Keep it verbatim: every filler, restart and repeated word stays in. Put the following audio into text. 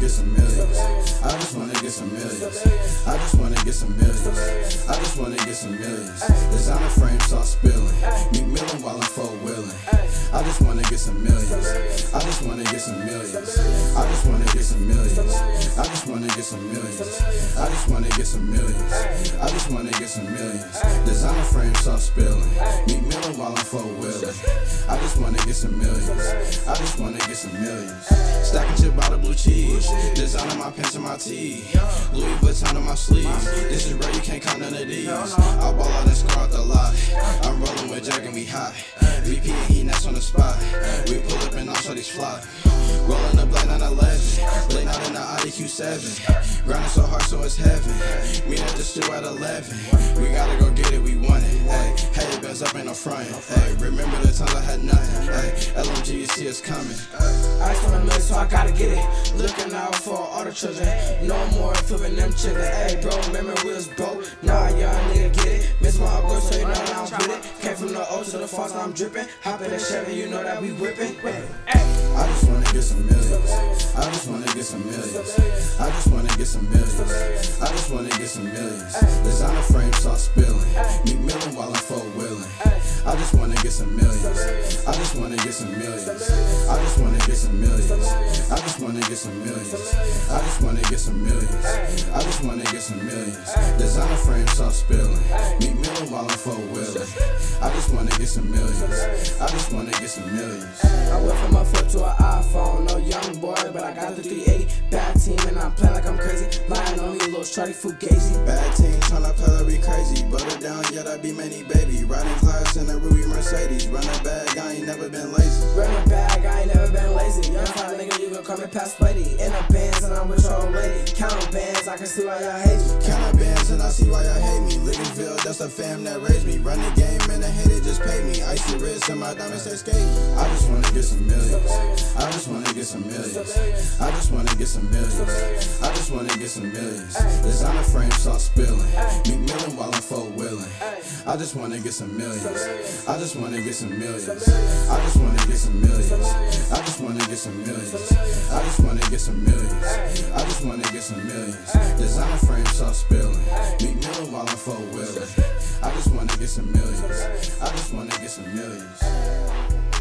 get some millions. I just wanna get some millions. I just wanna get some millions. I just wanna get some millions. Designer frames start spilling. Meet Millen while I'm four wheeling. I just wanna get some millions. I just wanna get some millions. I just wanna get some millions. I just wanna get some millions. I just wanna get some millions. I just wanna get some millions. Designer frames start spilling. Meet Millen while I'm four wheeling. I just wanna get some millions. I just wanna get some millions. Stacking chip by the blue cheese. Designer my pants and my tee. Louis Vuitton on my sleeve. This is rare, you can't count none of these. I ball out and scar out the lot. I'm rolling with Jack and we hot. V P and he next on the spot. We pull up and all shorties fly. Rolling up like nine eleven. Late night in the Audi Q seven. Grinding so hard so it's heaven. Meet at the stew at eleven. We gotta go get it, we want it. Ay, hey, it bends up in the front. Ay, remember the times I had nothing. Ay, L M G, you see us coming. I just wanna million, so I gotta get it. Looking out for all the children. No more flipping them chicken. Hey, bro, remember we was broke. Nah, young nigga get it. Miss my uncle, so you know that I'm with it. Came from the O to the falls, now I'm dripping. Hop in the Chevy, you know that we whipping. Hey. I just wanna get some millions. I just wanna get some millions. I just wanna get some millions. I just wanna get some millions. Designer frames start spilling. Meet Millen while I'm four wheeling. I just wanna get some millions. I just wanna get some millions. I just wanna get some millions. I just wanna get some millions. I just wanna get some millions. I just wanna get some millions. Designer frames start spilling. Meet Millen while I'm four wheeling. I just wanna get some millions. I just wanna get some millions. I went from a flip to an iPhone. No young boy, but I got the three eighty. Bad team and I'm playing like I'm crazy. Lying on me, a little shorty fugazi. Bad team tryna play like we crazy. Butter down, yet I be many baby. Riding class in a Ruby Mercedes. Run a bag, I ain't never been lazy. Run a bag, I ain't never been lazy. Young fine nigga, you gon' call me past lady. In the bands and I'm with your old lady. Counting bands, I can see why y'all hate me. Counting bands and I see why y'all hate me. Lincolnville, that's the fam that raised me. Run the game and the hater just paid me. Icy wrist and my diamonds stay skate. I just wanna get some millions. I just wanna get some millions. I just wanna get some millions. I just wanna get some millions. Designer frames start spilling. Meet Millen while I'm four wheeling. I just wanna get some millions. I just wanna get some millions. I just wanna get some millions. I just wanna get some millions. I just wanna get some millions. I just wanna get some millions. Designer frames start spilling. Meet Millen while I'm four wheeling. I just wanna get some millions. I just wanna get some millions.